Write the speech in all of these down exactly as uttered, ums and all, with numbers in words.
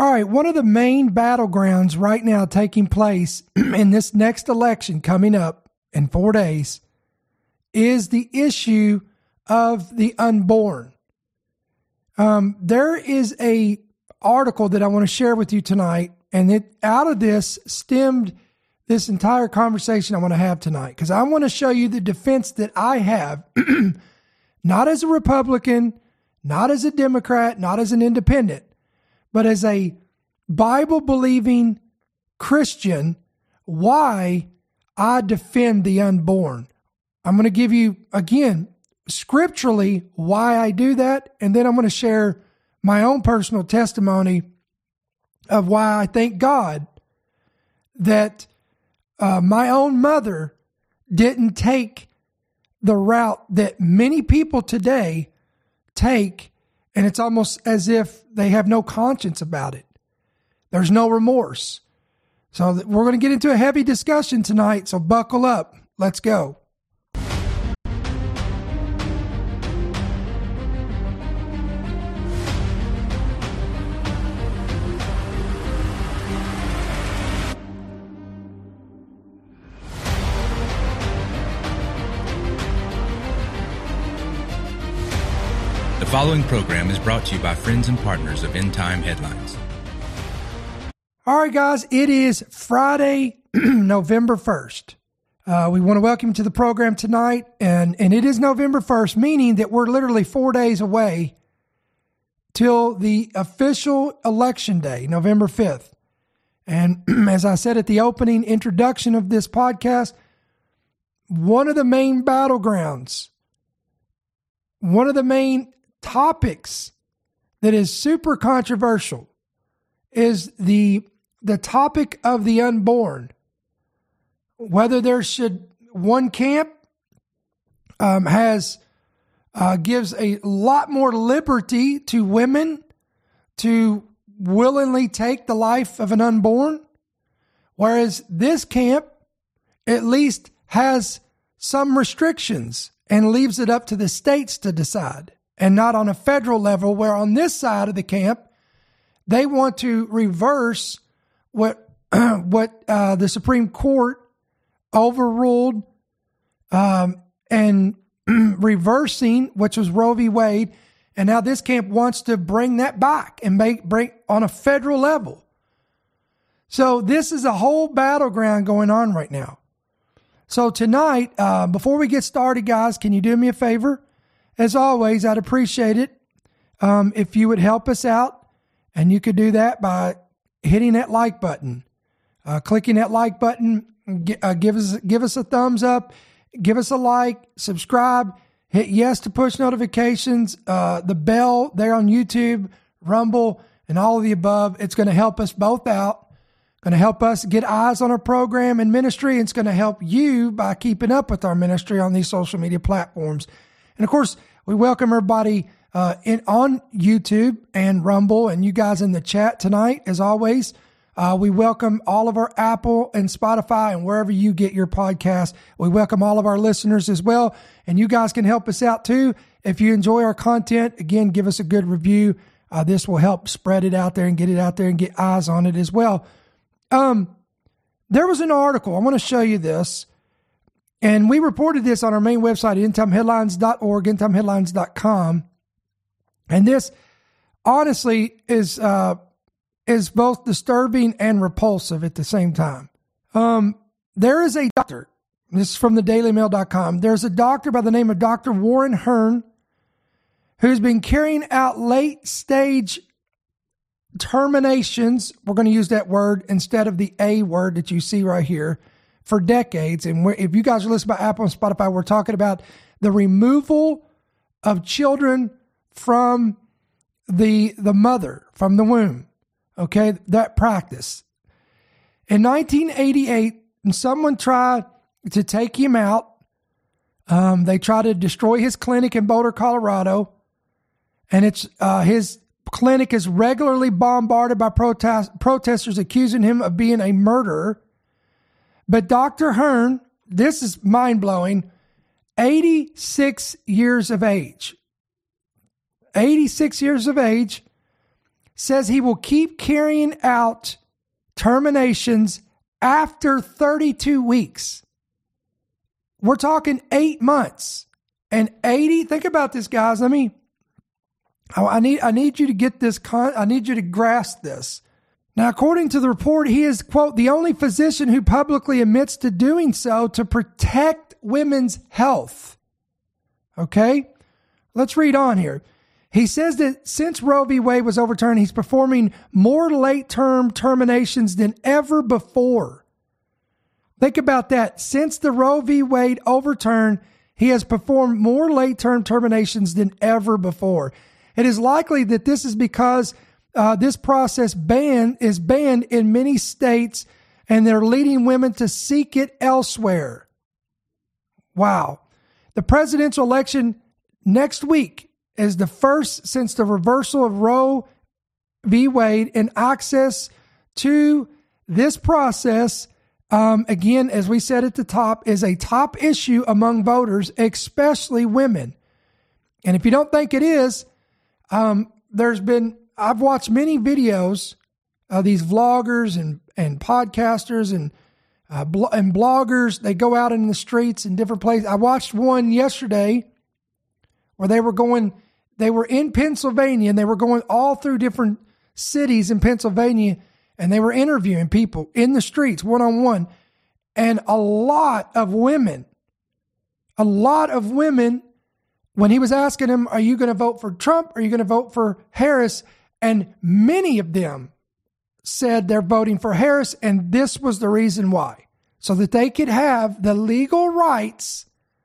All right, one of the main battlegrounds right now taking place in this next election coming up in four days is the issue of the unborn. Um, there is a article that I want to share with you tonight, and it out of this stemmed this entire conversation I want to have tonight, because I want to show you the defense that I have, not as a Republican, not as a Democrat, not as an independent, but as a Bible-believing Christian, why I defend the unborn. I'm going to give you, again, scripturally why I do that, and then I'm going to share my own personal testimony of why I thank God that uh, my own mother didn't take the route that many people today take, and it's almost as if they have no conscience about it. There's no remorse. So we're going to get into a heavy discussion tonight, so buckle up. Let's go. The following program is brought to you by friends and partners of End Time Headlines. All right, guys, it is Friday, November first. Uh, we want to welcome you to the program tonight, and, and it is November first, meaning that we're literally four days away till the official election day, November fifth. And as I said at the opening introduction of this podcast, one of the main battlegrounds, one of the main topics that is super controversial is the the topic of the unborn. Whether there should, one camp um, has uh, gives a lot more liberty to women to willingly take the life of an unborn, whereas this camp at least has some restrictions and leaves it up to the states to decide, and not on a federal level, where on this side of the camp, they want to reverse what what uh, the Supreme Court overruled, um, and reversing, which was Roe v. Wade, and now this camp wants to bring that back and make bring on a federal level. So this is a whole battleground going on right now. So tonight, uh, before we get started, guys, can you do me a favor? As always, I'd appreciate it um, if you would help us out, and you could do that by hitting that like button, uh, clicking that like button, uh, give us give us a thumbs up, give us a like, subscribe, hit yes to push notifications, uh, the bell there on YouTube, Rumble, and all of the above. It's going to help us both out, going to help us get eyes on our program and ministry. And it's going to help you by keeping up with our ministry on these social media platforms. And of course, we welcome everybody uh, in on YouTube and Rumble, and you guys in the chat tonight, as always. Uh, we welcome all of our Apple and Spotify and wherever you get your podcast. We welcome all of our listeners as well. And you guys can help us out too. If you enjoy our content, again, give us a good review. Uh, this will help spread it out there and get it out there and get eyes on it as well. Um, there was an article. I want to show you this. And we reported this on our main website, end time headlines dot org, end time headlines dot com. And this, honestly, is uh, is both disturbing and repulsive at the same time. Um, there is a doctor, this is from the daily mail dot com. There's a doctor by the name of Doctor Warren Hearn, who's been carrying out late-stage terminations. We're going to use that word instead of the A word that you see right here, for decades. And we're, if you guys are listening by Apple and Spotify, we're talking about the removal of children from the the mother, from the womb. Okay, that practice. In nineteen eighty-eight, someone tried to take him out. Um, they tried to destroy his clinic in Boulder, Colorado. And it's uh, his clinic is regularly bombarded by protest, protesters accusing him of being a murderer. But Doctor Hearn, this is mind-blowing, eighty-six years of age. eighty-six years of age, says he will keep carrying out terminations after thirty-two weeks. We're talking eight months and eighty. Think about this, guys. Let me, I need, I need you to get this. Con, I need you to grasp this. Now, according to the report, he is, quote, the only physician who publicly admits to doing so to protect women's health. Okay, let's read on here. He says that since Roe v. Wade was overturned, he's performing more late-term terminations than ever before. Think about that. Since the Roe v. Wade overturn, he has performed more late-term terminations than ever before. It is likely that this is because uh, this process ban is banned in many states, and they're leading women to seek it elsewhere. Wow. The presidential election next week is the first since the reversal of Roe v. Wade, and access to this process, um, again, as we said at the top, is a top issue among voters, especially women. And if you don't think it is, um, there's been, I've watched many videos of these vloggers and, and podcasters and uh, blo- and bloggers. They go out in the streets in different places. I watched one yesterday where they were going, they were in Pennsylvania, and they were going all through different cities in Pennsylvania, and they were interviewing people in the streets one-on-one. And a lot of women, a lot of women, when he was asking them, are you going to vote for Trump? Are you going to vote for Harris? And many of them said they're voting for Harris, and this was the reason why. So that they could have the legal rights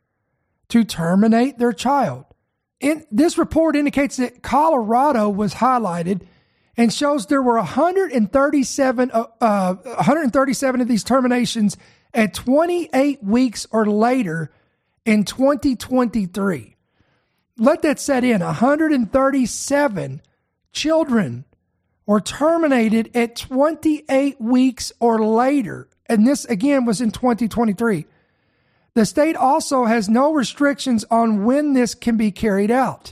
to terminate their child. In, this report indicates that Colorado was highlighted and shows there were one hundred thirty-seven, uh, uh, one hundred thirty-seven of these terminations at twenty-eight weeks or later in twenty twenty-three. Let that set in. one hundred thirty-seven children were terminated at twenty-eight weeks or later. And this, again, was in twenty twenty-three. The state also has no restrictions on when this can be carried out.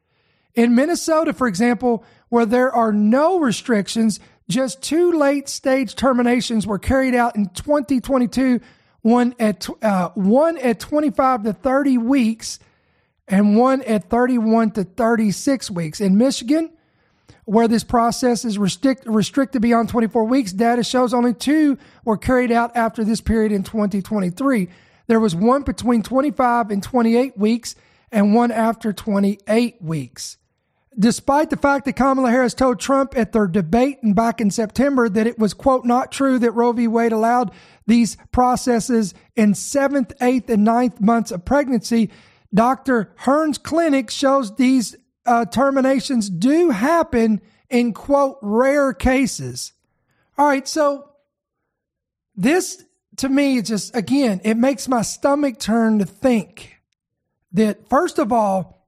In Minnesota, for example, where there are no restrictions, just two late-stage terminations were carried out in twenty twenty-two, one at uh, one at twenty-five to thirty weeks and one at thirty-one to thirty-six weeks. In Michigan, where this process is restrict, restricted beyond twenty-four weeks, data shows only two were carried out after this period in twenty twenty-three. There was one between twenty-five and twenty-eight weeks and one after twenty-eight weeks. Despite the fact that Kamala Harris told Trump at their debate and back in September that it was, quote, not true that Roe v. Wade allowed these processes in seventh, eighth, and ninth months of pregnancy, Doctor Hearn's clinic shows these uh, terminations do happen in, quote, rare cases. All right, so this, to me, it's just, again, it makes my stomach turn to think that, first of all,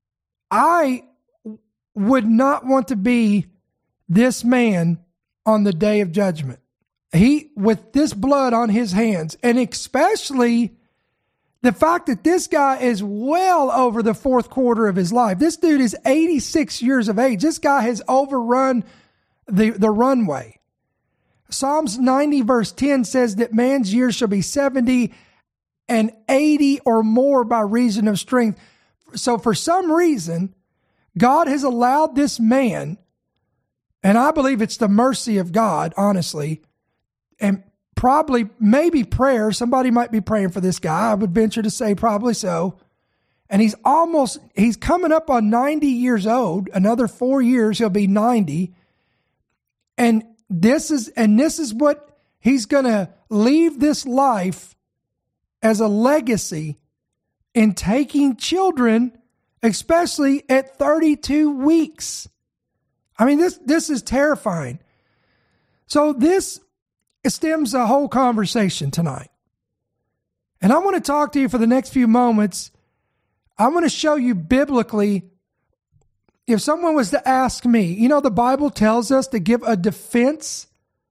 I would not want to be this man on the day of judgment. He, with this blood on his hands, and especially the fact that this guy is well over the fourth quarter of his life. This dude is eighty-six years of age. This guy has overrun the, the runway. Psalms ninety verse ten says that man's years shall be seventy and eighty or more by reason of strength. So for some reason, God has allowed this man, and I believe it's the mercy of God, honestly, and probably maybe prayer. Somebody might be praying for this guy. I would venture to say probably so. And he's almost, he's coming up on ninety years old. Another four years, he'll be ninety. And this is, and this is what he's going to leave this life as a legacy in taking children, especially at thirty-two weeks. I mean, this, this is terrifying. So this stems a whole conversation tonight. And I want to talk to you for the next few moments. I want to show you biblically, if someone was to ask me, you know, the Bible tells us to give a defense.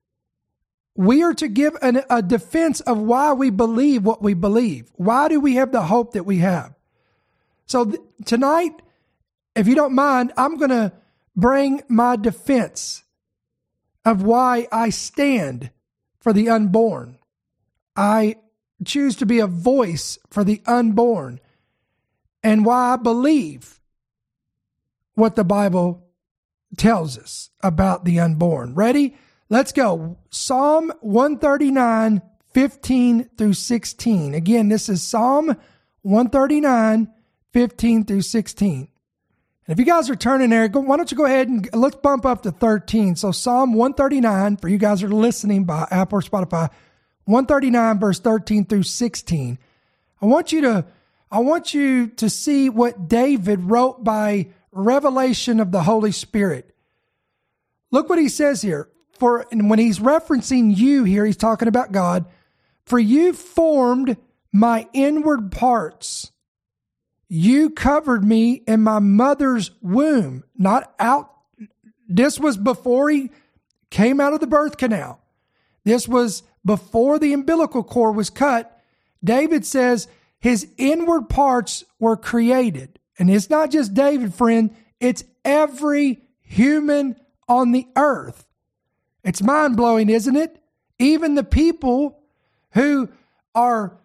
We are to give an, a defense of why we believe what we believe. Why do we have the hope that we have? So th- tonight, if you don't mind, I'm going to bring my defense of why I stand for the unborn. I choose to be a voice for the unborn and why I believe what the Bible tells us about the unborn. Ready? Let's go. Psalm one thirty-nine, fifteen through sixteen. Again, this is Psalm one thirty-nine, fifteen through sixteen. And if you guys are turning there, go, why don't you go ahead and let's bump up to thirteen. So Psalm one thirty-nine, for you guys who are listening by Apple or Spotify, one thirty-nine verse thirteen through sixteen. I want you to, I want you to see what David wrote by revelation of the Holy Spirit. Look what he says here. For and when he's referencing you here, he's talking about God. For you formed my inward parts. You covered me in my mother's womb. Not out. This was before he came out of the birth canal. This was before the umbilical cord was cut. David says his inward parts were created. And it's not just David, friend. It's every human on the earth. It's mind-blowing, isn't it? Even the people who are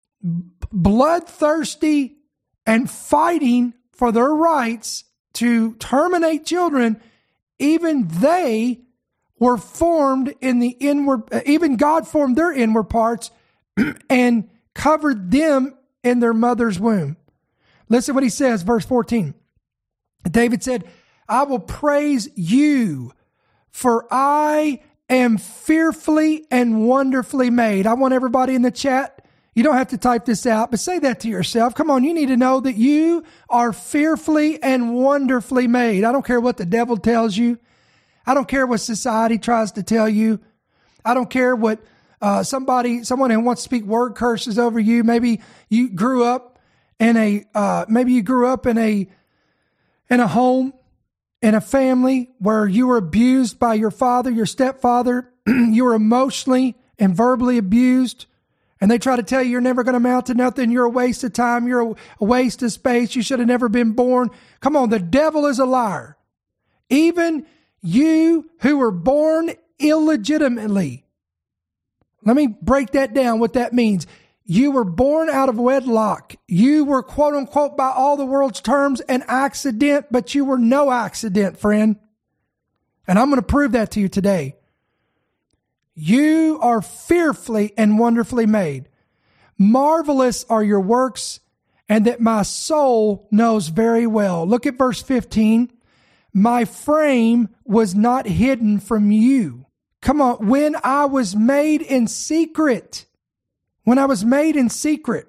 bloodthirsty and fighting for their rights to terminate children, even they were formed in the inward, even God formed their inward parts and covered them in their mother's womb. Listen what he says, verse fourteen. David said, I will praise you, for I am fearfully and wonderfully made. I want everybody in the chat, you don't have to type this out, but say that to yourself. Come on, you need to know that you are fearfully and wonderfully made. I don't care what the devil tells you. I don't care what society tries to tell you. I don't care what uh, somebody, someone who wants to speak word curses over you. Maybe you grew up in a, uh, maybe you grew up in a, in a home, in a family where you were abused by your father, your stepfather. You were emotionally and verbally abused. And they try to tell you you're never going to amount to nothing. You're a waste of time. You're a waste of space. You should have never been born. Come on, the devil is a liar. Even you who were born illegitimately. Let me break that down, what that means. You were born out of wedlock. You were, quote unquote, by all the world's terms, an accident, but you were no accident, friend. And I'm going to prove that to you today. You are fearfully and wonderfully made. Marvelous are your works, and that my soul knows very well. Look at verse fifteen. My frame was not hidden from you. Come on, when I was made in secret. When I was made in secret.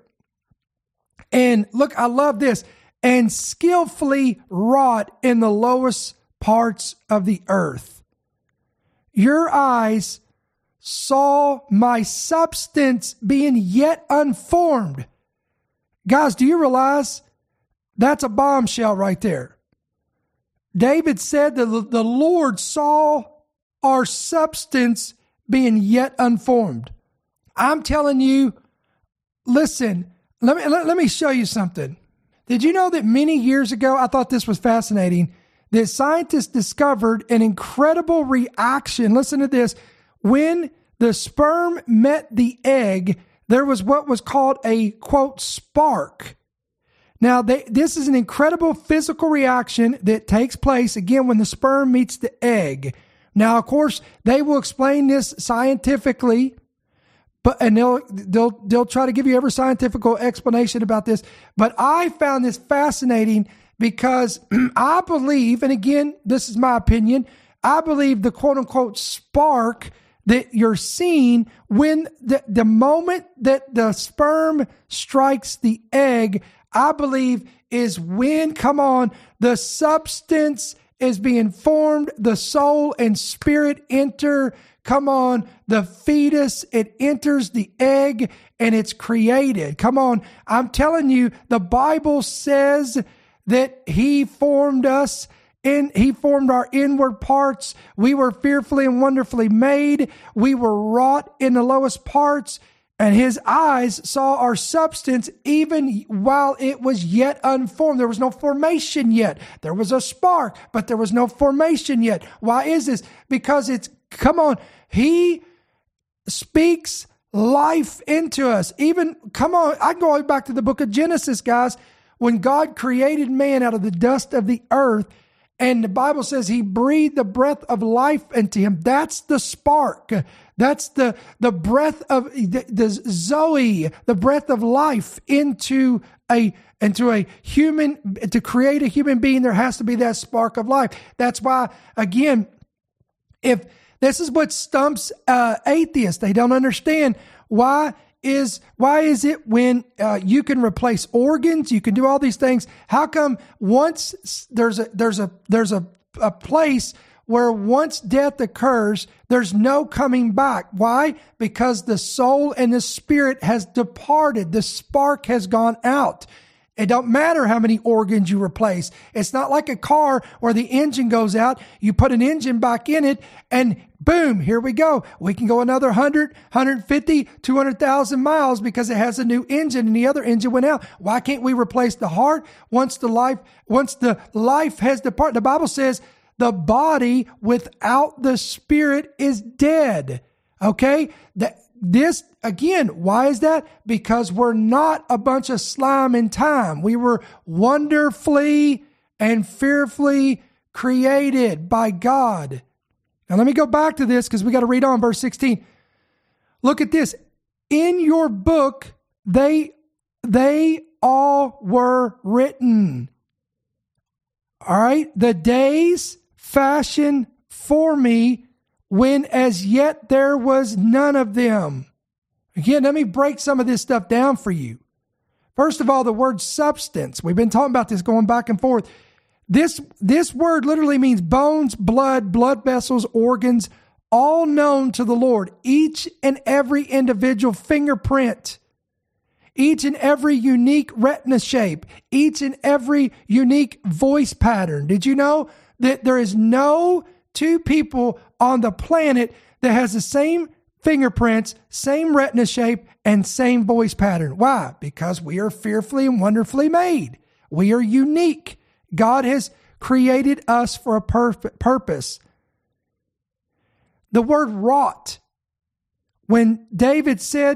And look, I love this. And skillfully wrought in the lowest parts of the earth. Your eyes saw my substance being yet unformed. Guys, do you realize that's a bombshell right there? David said that the Lord saw our substance being yet unformed. I'm telling you, listen, let me, let, let me show you something. Did you know that many years ago, I thought this was fascinating, that scientists discovered an incredible reaction. Listen to this. When the sperm met the egg, there was what was called a, quote, spark. Now, they, this is an incredible physical reaction that takes place, again, when the sperm meets the egg. Now, of course, they will explain this scientifically, but and they'll they'll they'll try to give you every scientific explanation about this. But I found this fascinating because I believe, and again, this is my opinion, I believe the quote unquote spark that you're seeing when the, the moment that the sperm strikes the egg, I believe is when, come on, the substance is being formed, the soul and spirit enter, come on, the fetus, it enters the egg and it's created. Come on, I'm telling you, the Bible says that he formed us and he formed our inward parts. We were fearfully and wonderfully made. We were wrought in the lowest parts. And his eyes saw our substance even while it was yet unformed. There was no formation yet. There was a spark, but there was no formation yet. Why is this? Because it's, come on, he speaks life into us. Even, come on, I go all the way back to the book of Genesis, guys. When God created man out of the dust of the earth, and the Bible says he breathed the breath of life into him. That's the spark. That's the, the breath of the, the Zoe, the breath of life into a, into a human, to create a human being, there has to be that spark of life. That's why, again, if this is what stumps uh, atheists, they don't understand why is why is it when uh, you can replace organs, you can do all these things? How come once there's a there's a there's a, a place where once death occurs, there's no coming back? Why? Because the soul and the spirit has departed. The spark has gone out. It don't matter how many organs you replace. It's not like a car where the engine goes out. You put an engine back in it and boom, here we go. We can go another one hundred, one hundred fifty, two hundred thousand miles because it has a new engine and the other engine went out. Why can't we replace the heart once the life, once the life has departed? The Bible says the body without the spirit is dead. Okay? That, this, again, why is that? Because we're not a bunch of slime in time. We were wonderfully and fearfully created by God. Now let me go back to this because we got to read on verse sixteen. Look at this. In your book, they, they all were written. All right. The days fashioned for me when as yet there was none of them. Again, let me break some of this stuff down for you. First of all, the word substance. We've been talking about this going back and forth. This, this word literally means bones, blood, blood vessels, organs, all known to the Lord. Each and every individual fingerprint, each and every unique retina shape, each and every unique voice pattern. Did you know that there is no two people on the planet that has the same fingerprints, same retina shape, and same voice pattern? Why? Because we are fearfully and wonderfully made. We are unique. God has created us for a perfect purpose. The word wrought, when David said,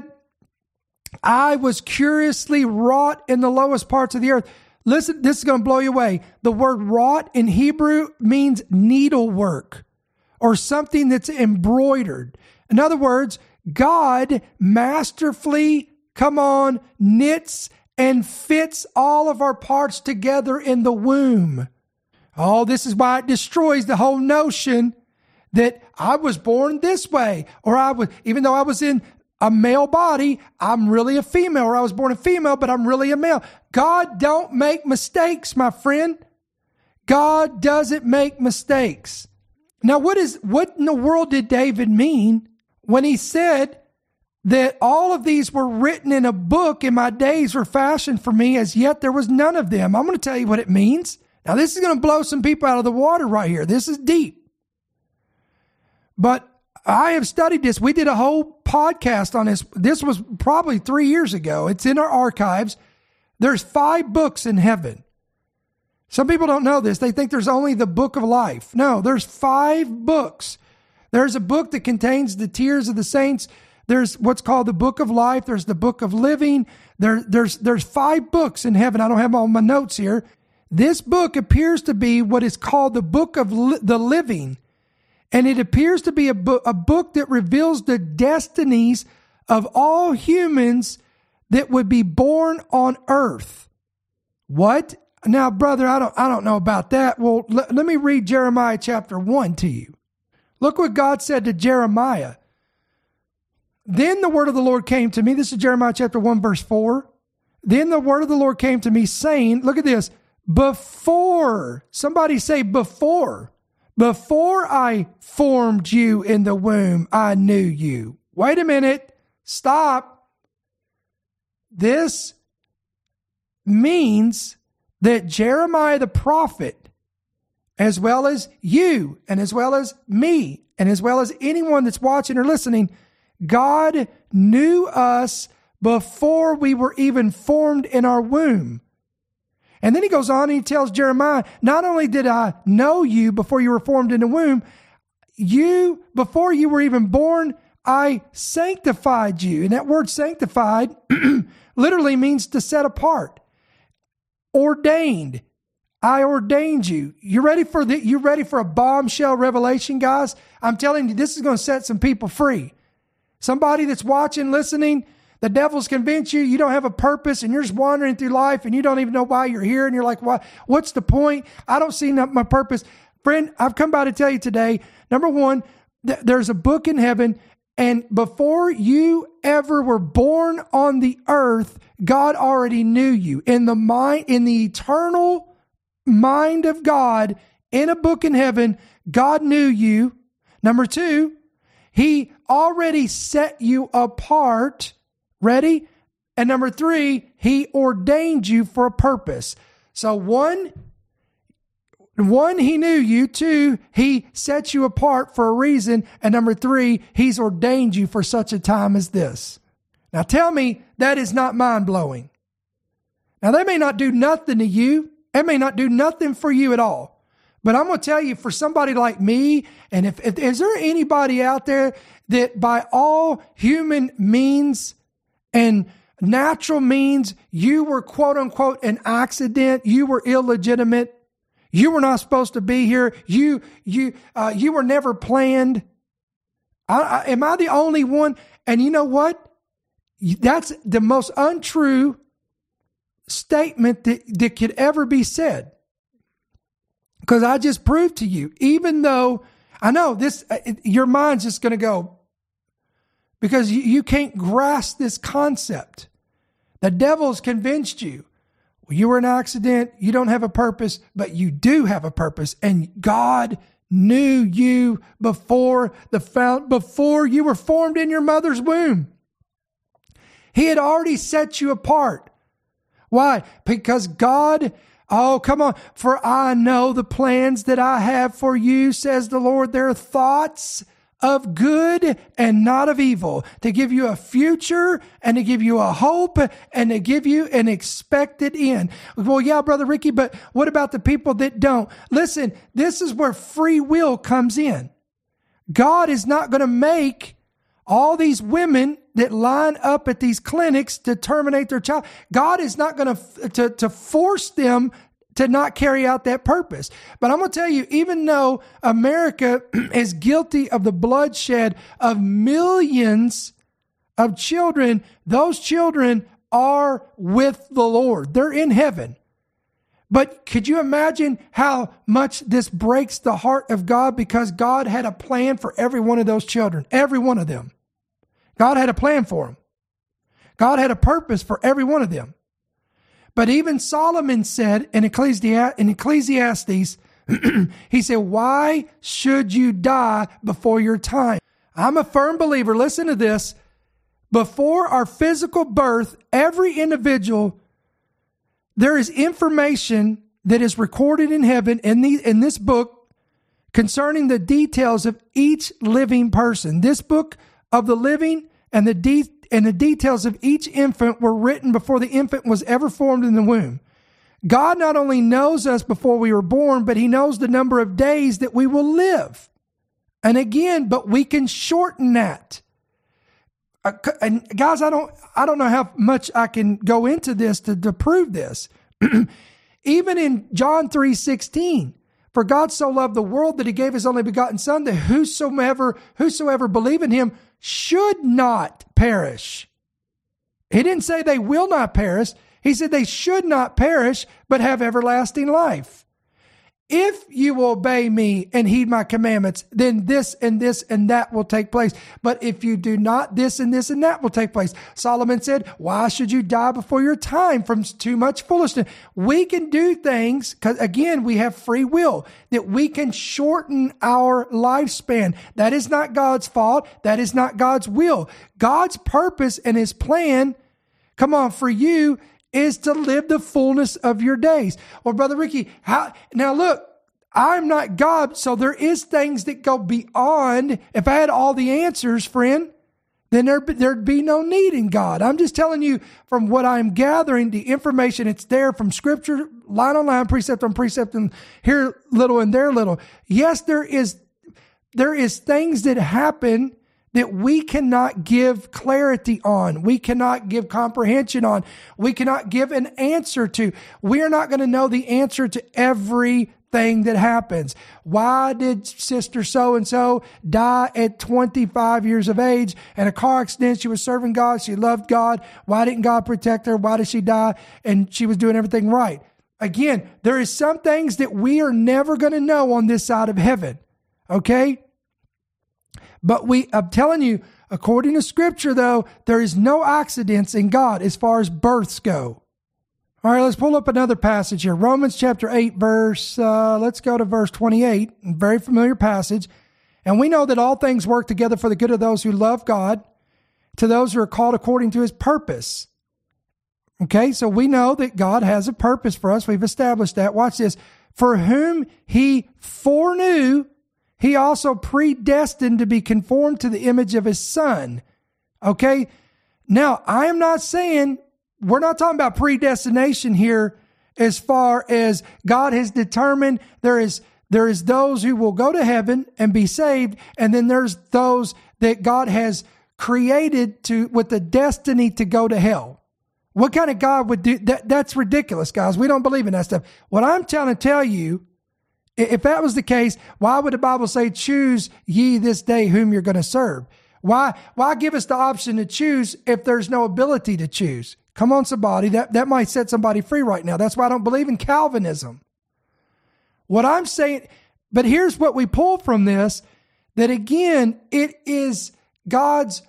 I was curiously wrought in the lowest parts of the earth. Listen, this is going to blow you away. The word wrought in Hebrew means needlework or something that's embroidered. In other words, God masterfully, come on, knits and fits all of our parts together in the womb. Oh, this is why it destroys the whole notion that I was born this way, or I was, even though I was in a male body, I'm really a female, or I was born a female, but I'm really a male. God don't make mistakes, my friend. God doesn't make mistakes. Now, what is, what in the world did David mean when he said that all of these were written in a book and my days were fashioned for me, as yet there was none of them? I'm going to tell you what it means. Now, this is going to blow some people out of the water right here. This is deep. But I have studied this. We did a whole podcast on this. This was probably three years ago. It's in our archives. There's five books in heaven. Some people don't know this. They think there's only the book of life. No, there's five books. There's a book that contains the tears of the saints. There's what's called the book of life. There's the book of living. There, there's, there's five books in heaven. I don't have all my notes here. This book appears to be what is called the book of li- the living. And it appears to be a, bo- a book that reveals the destinies of all humans that would be born on earth. What? Now, brother, I don't, I don't know about that. Well, l- let me read Jeremiah chapter one to you. Look what God said to Jeremiah. Then the word of the Lord came to me. This is Jeremiah chapter one, verse four. Then the word of the Lord came to me saying, look at this, before, somebody say before. Before I formed you in the womb, I knew you. Wait a minute. Stop. This means that Jeremiah the prophet, as well as you, and as well as me, and as well as anyone that's watching or listening, God knew us before we were even formed in our womb. And then he goes on and he tells Jeremiah, not only did I know you before you were formed in the womb, you, before you were even born, I sanctified you. And that word sanctified literally means to set apart. Ordained. I ordained you. You ready for the, you ready for a bombshell revelation, guys? I'm telling you, this is going to set some people free. Somebody that's watching, listening, the devil's convinced you you don't have a purpose and you're just wandering through life and you don't even know why you're here. And you're like, why, what's the point? I don't see my purpose. Friend, I've come by to tell you today, number one, th- there's a book in heaven. And before you ever were born on the earth, God already knew you. In the mind, in the eternal mind of God, in a book in heaven, God knew you. Number two, he already set you apart. Ready? And number three, he ordained you for a purpose. So one, one, he knew you. Two, he set you apart for a reason. And number three, he's ordained you for such a time as this. Now tell me that is not mind-blowing. Now they may not do nothing to you. It may not do nothing for you at all. But I'm going to tell you, for somebody like me, and if, if is there anybody out there that by all human means and natural means, you were quote unquote an accident, you were illegitimate, you were not supposed to be here, you you uh, you were never planned. I, I, am I the only one? And you know what? That's the most untrue statement that, that could ever be said. Because I just proved to you, even though I know this, your mind's just going to go, because you, you can't grasp this concept. The devil's convinced you. Well, you were an accident. You don't have a purpose, but you do have a purpose. And God knew you before the found, before you were formed in your mother's womb. He had already set you apart. Why? Because God, oh, come on. For I know the plans that I have for you, says the Lord. They're thoughts of good and not of evil, to give you a future and to give you a hope and to give you an expected end. Well, yeah, Brother Ricky, but what about the people that don't? Listen, this is where free will comes in. God is not going to make all these women that line up at these clinics to terminate their child. God is not going to, to, to force them to not carry out that purpose. But I'm going to tell you, even though America is guilty of the bloodshed of millions of children, those children are with the Lord. They're in heaven. But could you imagine how much this breaks the heart of God? Because God had a plan for every one of those children, every one of them. God had a plan for them. God had a purpose for every one of them. But even Solomon said in Ecclesiastes, he said, why should you die before your time? I'm a firm believer, listen to this, before our physical birth, every individual, there is information that is recorded in heaven in, the, in this book concerning the details of each living person. This book of the living and the de- and the details of each infant were written before the infant was ever formed in the womb. God not only knows us before we were born, but he knows the number of days that we will live. And again, but we can shorten that. Uh, and guys, I don't, I don't know how much I can go into this to, to prove this. Even in John three sixteen, for God so loved the world that he gave his only begotten son, that whosoever, whosoever believe in him should not perish. He didn't say they will not perish. He said they should not perish, but have everlasting life. If you will obey me and heed my commandments, then this and this and that will take place. But if you do not, this and this and that will take place. Solomon said, why should you die before your time from too much foolishness? We can do things, because again, we have free will, that we can shorten our lifespan. That is not God's fault. That is not God's will. God's purpose and his plan, come on, for you, is to live the fullness of your days. Well, Brother Ricky, how, now look, I'm not God, so there is things that go beyond. If I had all the answers, friend, then there, there'd be no need in God. I'm just telling you from what I'm gathering, the information, it's there from Scripture, line on line, precept on precept, and here little and there little. Yes, there is, there is things that happen that we cannot give clarity on. We cannot give comprehension on. We cannot give an answer to. We are not going to know the answer to everything that happens. Why did sister so-and-so die at twenty-five years of age in a car accident? She was serving God. She loved God. Why didn't God protect her? Why did she die? And she was doing everything right. Again, there is some things that we are never going to know on this side of heaven. Okay? But we, I'm telling you, according to Scripture, though, there is no accidents in God as far as births go. All right, let's pull up another passage here. Romans chapter eight, verse, uh, let's go to verse twenty-eight, a very familiar passage. And we know that all things work together for the good of those who love God, to those who are called according to his purpose. Okay, so we know that God has a purpose for us. We've established that. Watch this. For whom he foreknew, he also predestined to be conformed to the image of his Son. Okay? Now, I am not saying, we're not talking about predestination here as far as God has determined there is, there is those who will go to heaven and be saved, and then there's those that God has created to with the destiny to go to hell. What kind of God would do that? That's ridiculous, guys. We don't believe in that stuff. What I'm trying to tell you, if that was the case, why would the Bible say, choose ye this day whom you're going to serve? Why, why give us the option to choose if there's no ability to choose? Come on, somebody. That, that might set somebody free right now. That's why I don't believe in Calvinism. What I'm saying, but here's what we pull from this, that again, it is God's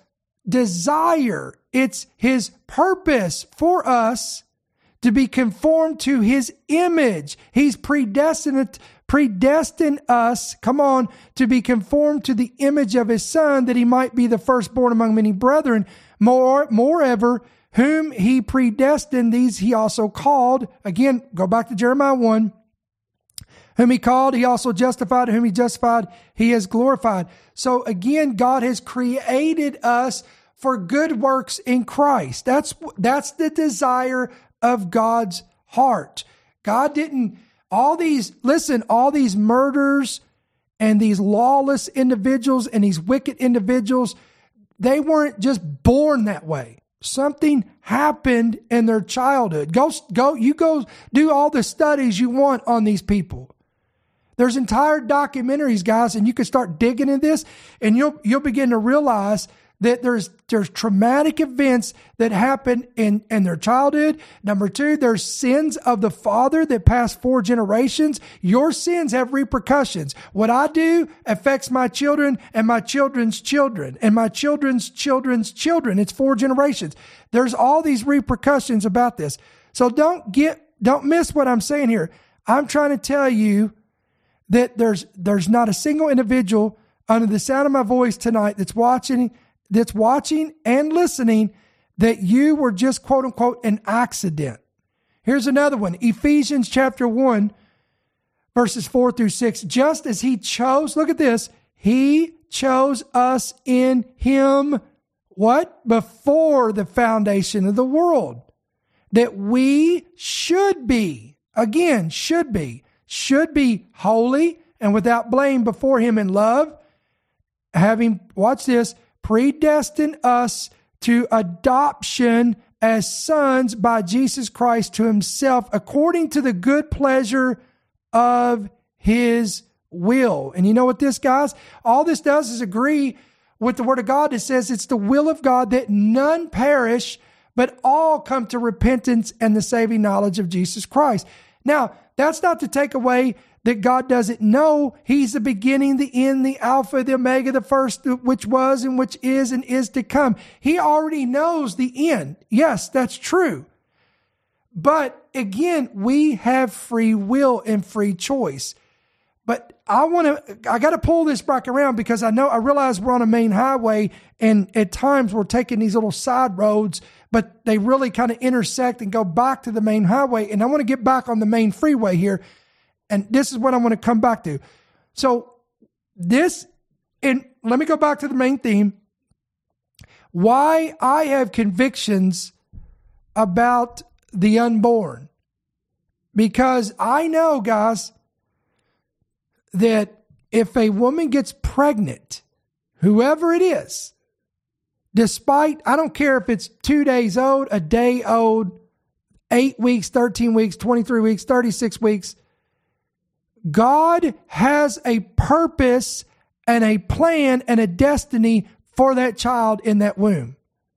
desire. It's his purpose for us to be conformed to his image. He's predestined predestined us, come on, to be conformed to the image of his Son, that he might be the firstborn among many brethren. More, moreover, whom he predestined, these he also called. Again, go back to Jeremiah one. Whom he called, he also justified. Whom he justified, he has glorified. So again, God has created us for good works in Christ. That's, that's the desire of God's heart. God didn't, all these, listen, all these murders and these lawless individuals and these wicked individuals, they weren't just born that way. Something happened in their childhood. Go, go, you go do all the studies you want on these people. There's entire documentaries, guys, and you can start digging in this, and you'll you'll begin to realize that there's there's traumatic events that happen in, in their childhood. Number two, there's sins of the father that pass four generations. Your sins have repercussions. What I do affects my children and my children's children and my children's children's children. It's four generations. There's all these repercussions about this. So don't get don't miss what I'm saying here. I'm trying to tell you that there's there's not a single individual under the sound of my voice tonight that's watching that's watching and listening that you were just quote unquote an accident. Here's another one. Ephesians chapter one, verses four through six. Just as he chose, look at this, he chose us in him, what? Before the foundation of the world, that we should be, again, should be, should be holy and without blame before him in love, having, watch this, predestined us to adoption as sons by Jesus Christ to himself, according to the good pleasure of his will. And you know what this, guys? All this does is agree with the word of God that says it's the will of God that none perish, but all come to repentance and the saving knowledge of Jesus Christ. Now, that's not to take away that God doesn't know. He's the beginning, the end, the Alpha, the Omega, the first, which was and which is and is to come. He already knows the end. Yes, that's true. But again, we have free will and free choice. But I want to, I got to pull this back around because I know, I realize we're on a main highway and at times we're taking these little side roads, but they really kind of intersect and go back to the main highway. And I want to get back on the main freeway here. And this is what I want to come back to. So this, and let me go back to the main theme. why I have convictions about the unborn. Because I know, guys, that if a woman gets pregnant, whoever it is, despite, I don't care if it's two days old, a day old, eight weeks, thirteen weeks, twenty-three weeks, thirty-six weeks, God has a purpose and a plan and a destiny for that child in that womb.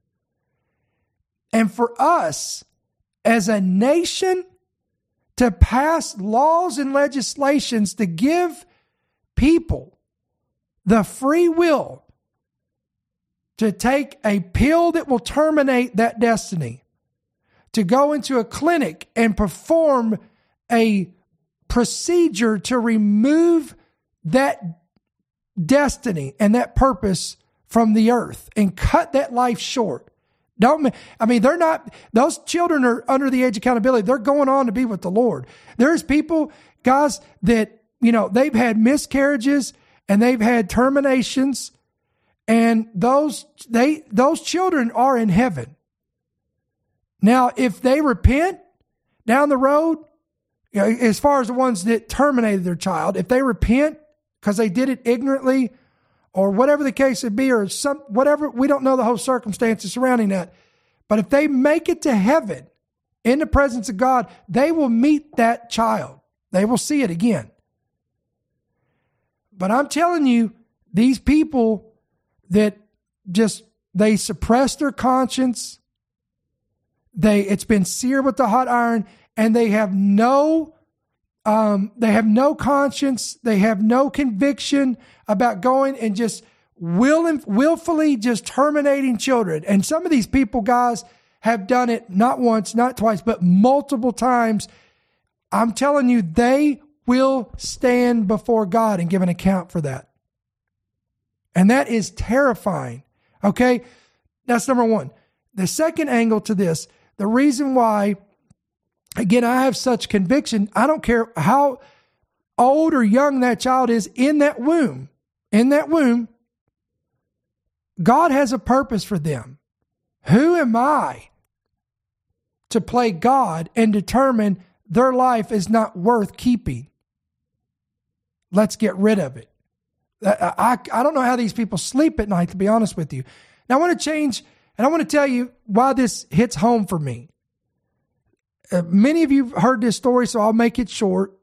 And for us as a nation to pass laws and legislations to give people the free will to take a pill that will terminate that destiny, to go into a clinic and perform a procedure to remove that destiny and that purpose from the earth and cut that life short. Don't, I mean, they're not, those children are under the age of accountability. They're going on to be with the Lord. There's people, guys, that, you know, they've had miscarriages and they've had terminations, and those, they, those children are in heaven. Now, if they repent down the road, you know, as far as the ones that terminated their child, if they repent because they did it ignorantly or whatever the case would be, or some, whatever, we don't know the whole circumstances surrounding that. But if they make it to heaven in the presence of God, they will meet that child. They will see it again. But I'm telling you, these people that just, they suppress their conscience, they, it's been seared with the hot iron, and they have no, um, they have no conscience. They have no conviction about going and just will and willfully just terminating children. And some of these people, guys, have done it not once, not twice, but multiple times. I'm telling you, they will stand before God and give an account for that. And that is terrifying. Okay. That's number one. The second angle to this, the reason why, again, I have such conviction, I don't care how old or young that child is in that womb, in that womb, God has a purpose for them. Who am I to play God and determine their life is not worth keeping? Let's get rid of it. I, I, I don't know how these people sleep at night, to be honest with you. Now, I want to change, and I want to tell you why this hits home for me. Uh, many of you have heard this story, so I'll make it short.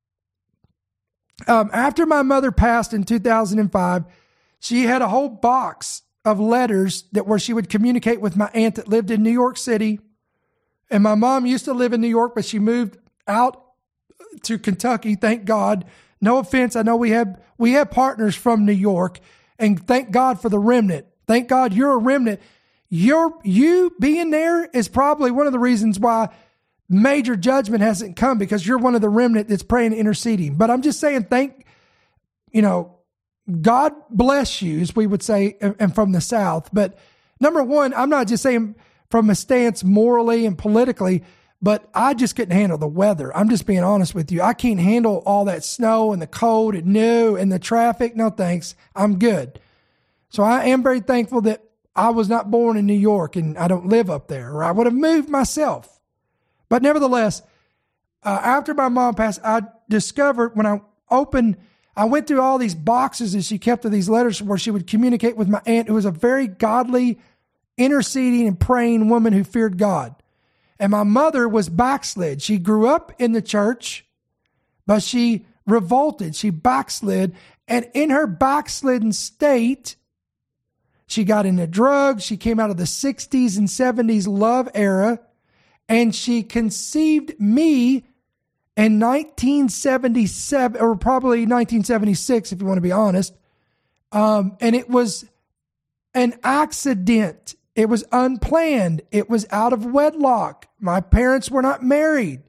Um, after my mother passed in two thousand five, she had a whole box of letters that where she would communicate with my aunt that lived in New York City. And my mom used to live in New York, but she moved out to Kentucky, thank God. No offense, I know we have we have partners from New York, and thank God for the remnant. Thank God you're a remnant. You're, you being there is probably one of the reasons why major judgment hasn't come, because you're one of the remnant that's praying and interceding. But I'm just saying, thank, you know, God bless you, as we would say, and from the South. But number one, I'm not just saying from a stance morally and politically, but I just couldn't handle the weather. I'm just being honest with you. I can't handle all that snow and the cold and no and the traffic. No thanks. I'm good. So I am very thankful that I was not born in New York and I don't live up there, or I would have moved myself. But nevertheless, uh, after my mom passed, I discovered when I opened, I went through all these boxes that she kept of these letters where she would communicate with my aunt, who was a very godly, interceding and praying woman who feared God. And my mother was backslid. She grew up in the church, but she revolted. She backslid. And in her backslidden state, she got into drugs. She came out of the sixties and seventies love era. And she conceived me in nineteen seventy-seven, or probably nineteen seventy-six, if you want to be honest. Um, and it was an accident. It was unplanned. It was out of wedlock. My parents were not married.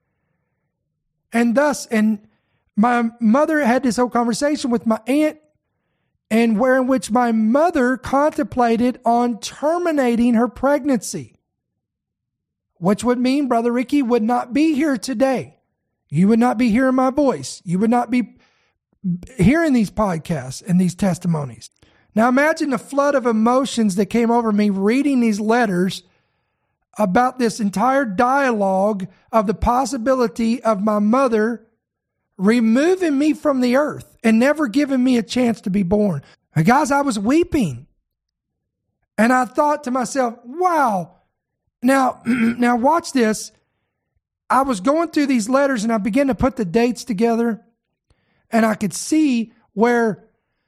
And thus, and my mother had this whole conversation with my aunt, and where in which my mother contemplated on terminating her pregnancy, which would mean Brother Ricky would not be here today. You would not be hearing my voice. You would not be hearing these podcasts and these testimonies. Now imagine the flood of emotions that came over me reading these letters about this entire dialogue of the possibility of my mother removing me from the earth and never giving me a chance to be born. And guys, I was weeping. And I thought to myself, wow. Now, now watch this. I was going through these letters and I began to put the dates together, and I could see where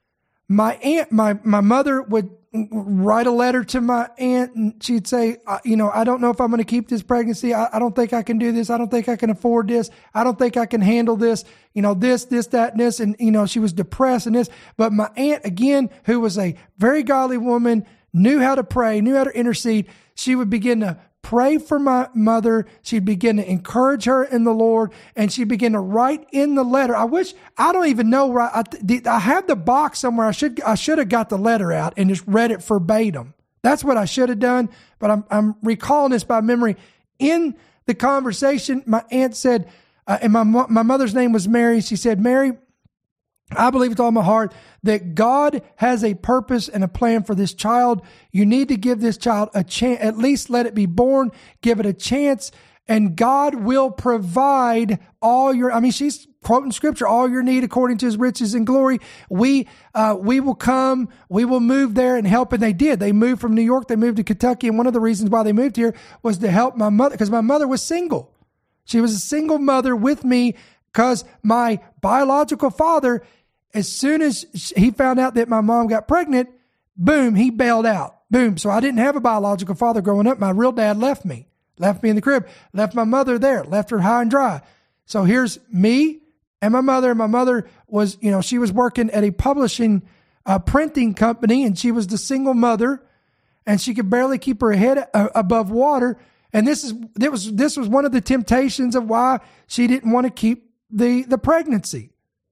my aunt, my, my mother would write a letter to my aunt, and she'd say, you know, I don't know if I'm going to keep this pregnancy. I, I don't think I can do this. I don't think I can afford this. I don't think I can handle this, you know, this, this, that, and this. And, you know, she was depressed and this, but my aunt, again, who was a very godly woman, knew how to pray, knew how to intercede. She would begin to pray for my mother. She'd begin to encourage her in the Lord, and she'd begin to write in the letter. I wish, I don't even know where I, I, I have the box somewhere. I should, I should have got the letter out and just read it verbatim. That's what I should have done. But I'm, I'm recalling this by memory. In the conversation, my aunt said, uh, and my, my mother's name was Mary. She said, Mary, I believe with all my heart that God has a purpose and a plan for this child. You need to give this child a chance, at least let it be born, give it a chance, and God will provide all your, I mean, she's quoting scripture, all your need according to his riches and glory. We, uh, we will come, we will move there and help. And they did. They moved from New York, they moved to Kentucky. And one of the reasons why they moved here was to help my mother, because my mother was single. She was a single mother with me, because my biological father, as soon as he found out that my mom got pregnant, boom, he bailed out. Boom. So I didn't have a biological father growing up. My real dad left me, left me in the crib, left my mother there, left her high and dry. So here's me and my mother. My mother was, you know, she was working at a publishing, uh, printing company, and she was the single mother, and she could barely keep her head uh, above water. And this is, this was, this was one of the temptations of why she didn't want to keep the, the pregnancy.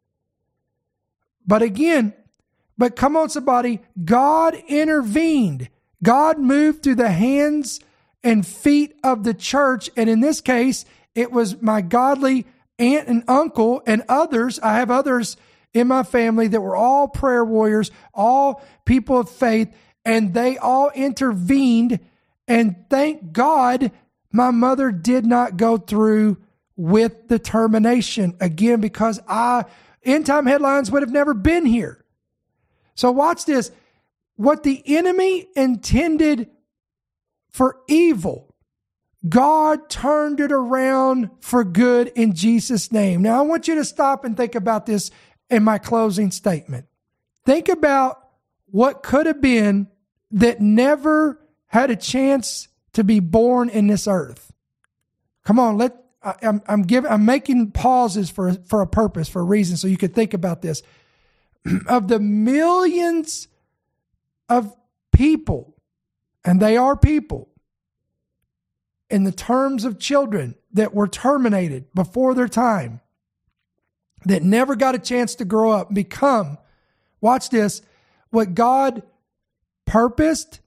But again, but come on, somebody, God intervened. God moved through the hands and feet of the church. And in this case, it was my godly aunt and uncle and others. I have others in my family that were all prayer warriors, all people of faith, and they all intervened. And thank God my mother did not go through with the termination again, because I, End Time Headlines would have never been here. So watch this. What the enemy intended for evil, God turned it around for good in Jesus' name. Now I want you to stop and think about this in my closing statement. Think about what could have been that never had a chance to be born in this earth. Come on, let I, I'm I'm giving I'm making pauses for for a purpose, for a reason, so you could think about this. Of the millions of people, and they are people, in the terms of children that were terminated before their time, that never got a chance to grow up and become, watch this, what God purposed,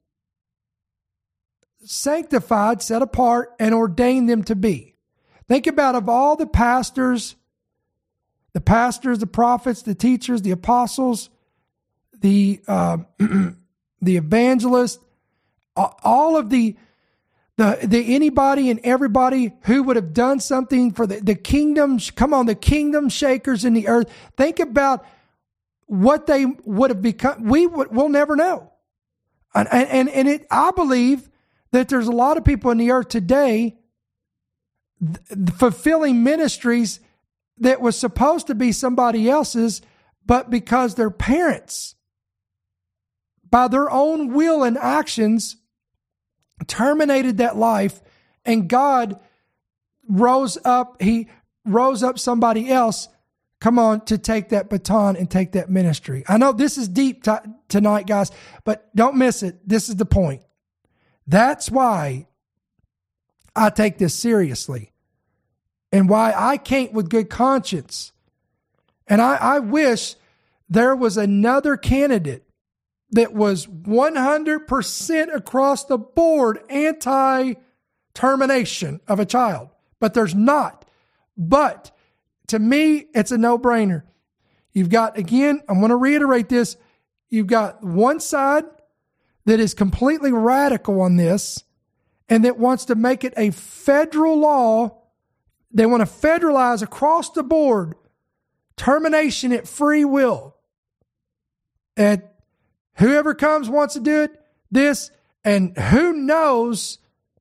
sanctified, set apart, and ordained them to be. Think about, of all the pastors, the pastors, the prophets, the teachers, the apostles, the uh, the evangelists, all of the the the anybody and everybody who would have done something for the, the kingdom. Come on, the kingdom shakers in the earth. Think about what they would have become. We would, we'll never know. And and and it, I believe that there's a lot of people in the earth today fulfilling ministries that was supposed to be somebody else's, but because their parents, by their own will and actions, terminated that life, and God rose up, he rose up somebody else, come on, to take that baton and take that ministry. I know this is deep t- tonight, guys, but don't miss it. This is the point. That's why I take this seriously, and why I can't with good conscience. And I, I wish there was another candidate that was one hundred percent across the board anti-termination of a child. But there's not. But to me, it's a no-brainer. You've got, again, I'm going to reiterate this, You've got one side that is completely radical on this and that wants to make it a federal law. They want to federalize across the board termination at free will. And whoever comes wants to do it, this, and who knows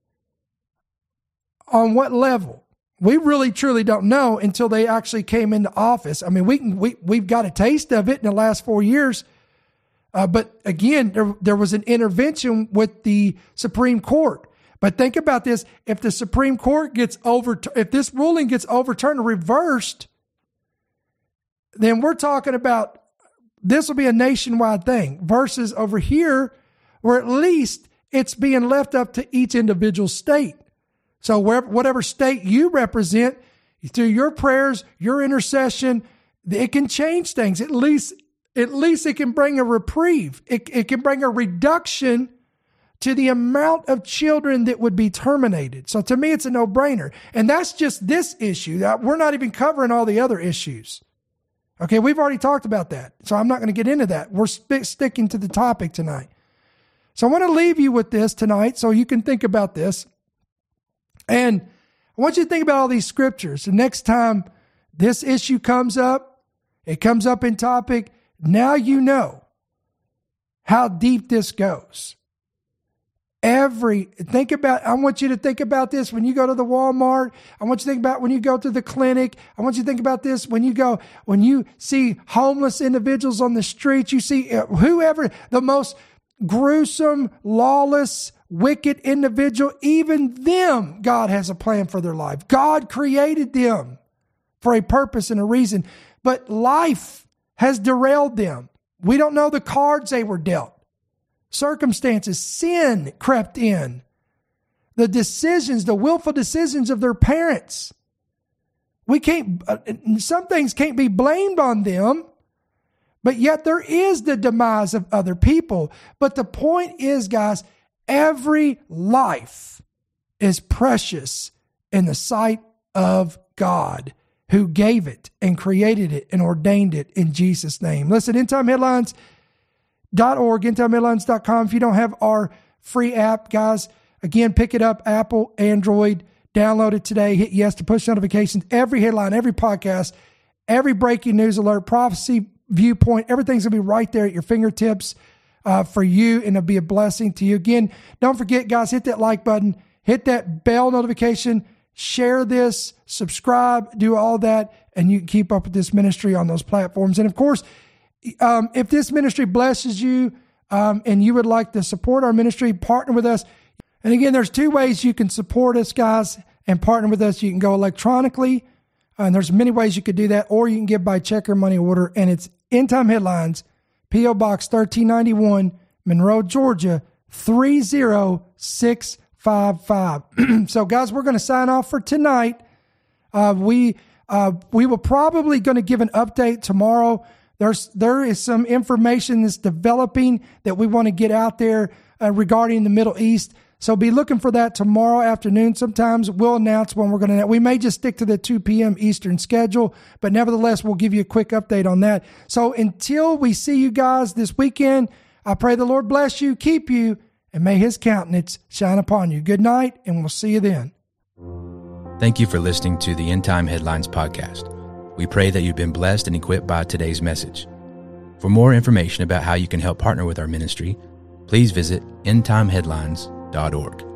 on what level. We really truly don't know until they actually came into office. I mean, we can, we, we've got a taste of it in the last four years. Uh, but again, there, there was an intervention with the Supreme Court. But think about this. If the Supreme Court gets over, if this ruling gets overturned or reversed, then we're talking about this will be a nationwide thing versus over here where at least it's being left up to each individual state. So wherever, whatever state you represent, through your prayers, your intercession, it can change things. At least, at least it can bring a reprieve. It, it can bring a reduction to the amount of children that would be terminated. So to me, it's a no-brainer. And that's just this issue. We're not even covering all the other issues. Okay, we've already talked about that. So I'm not going to get into that. We're sp- sticking to the topic tonight. So I want to leave you with this tonight so you can think about this. And I want you to think about all these scriptures. The next time this issue comes up, it comes up in topic, now you know how deep this goes. Every, think about, I want you to think about this when you go to the Walmart. I want you to think about when you go to the clinic. I want you to think about this when you go, when you see homeless individuals on the streets, you see whoever, the most gruesome, lawless, wicked individual, even them, God has a plan for their life. God created them for a purpose and a reason, but life has derailed them. We don't know the cards they were dealt. Circumstances, sin crept in. The decisions, the willful decisions of their parents. We can't, some things can't be blamed on them, but yet there is the demise of other people. But the point is, guys, every life is precious in the sight of God, who gave it and created it and ordained it in Jesus' name. Listen, end time headlines dot org, end time headlines dot com. If you don't have our free app, guys, again, pick it up, Apple, Android, download it today, hit yes to push notifications. Every headline, every podcast, every breaking news alert, prophecy, viewpoint, everything's going to be right there at your fingertips uh, for you, and it'll be a blessing to you. Again, don't forget, guys, hit that like button, hit that bell notification, share this, subscribe, do all that, and you can keep up with this ministry on those platforms. And of course, Um, if this ministry blesses you um, and you would like to support our ministry, partner with us. And again, there's two ways you can support us, guys, and partner with us. You can go electronically, uh, and there's many ways you could do that, or you can give by check or money order. And it's End Time Headlines, P O Box thirteen ninety-one, Monroe, Georgia, three zero six five five. So, guys, we're going to sign off for tonight. Uh, we uh, we will probably going to give an update tomorrow. There's, there is some information that's developing that we want to get out there uh, regarding the Middle East. So be looking for that tomorrow afternoon. Sometimes we'll announce when we're going to, we may just stick to the two p.m. Eastern schedule, but nevertheless, we'll give you a quick update on that. So until we see you guys this weekend, I pray the Lord bless you, keep you, and may his countenance shine upon you. Good night, and we'll see you then. Thank you for listening to the End Time Headlines podcast. We pray that you've been blessed and equipped by today's message. For more information about how you can help partner with our ministry, please visit end time headlines dot org.